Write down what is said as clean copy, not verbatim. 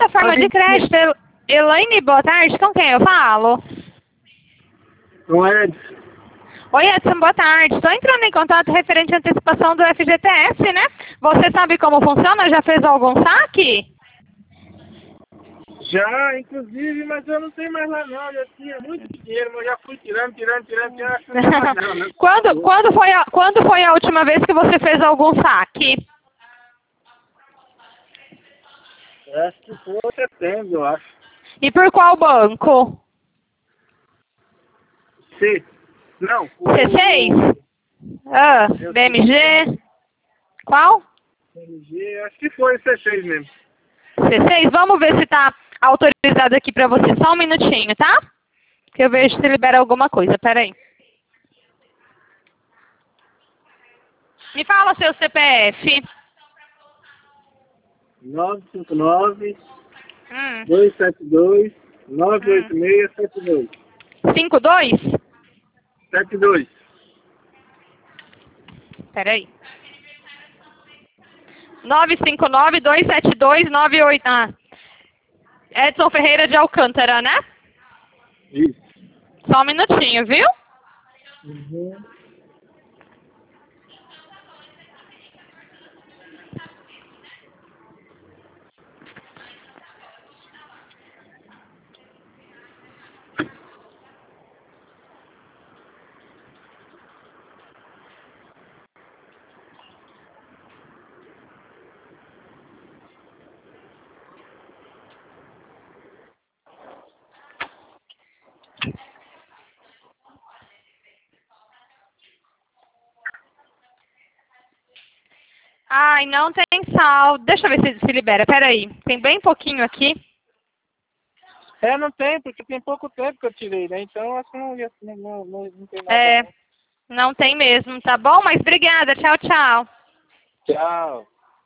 plataforma de crédito. Elaine, boa tarde. Com quem eu falo? Com Edson. Oi, Edson, boa tarde. Estou entrando em contato referente à antecipação do FGTS, né? Você sabe como funciona? Já fez algum saque? Já, inclusive, mas eu não tenho mais lá não. Eu tinha muito dinheiro, mas eu já fui tirando. Acho que não tem mais não, né? Quando foi a última vez que você fez algum saque? Acho que foi setembro, eu acho. E por qual banco? C. Não. C6? Ah, BMG? Qual? BMG, acho que foi C6 mesmo. C6? Vamos ver se está autorizado aqui para você. Só um minutinho, tá? Que eu vejo se libera alguma coisa. Pera aí. Me fala seu CPF. 959 272 98672. 52? 72. Pera aí. 959-272-98. Ah. Edson Ferreira de Alcântara, né? Isso. Só um minutinho, viu? Uhum. Ai, não tem saldo. Deixa eu ver se libera. Pera aí. Tem bem pouquinho aqui. Não tem, porque tem pouco tempo que eu tirei, né? Então, acho que não tem nada. É, não tem mesmo, tá bom? Mas obrigada. Tchau, tchau. Tchau.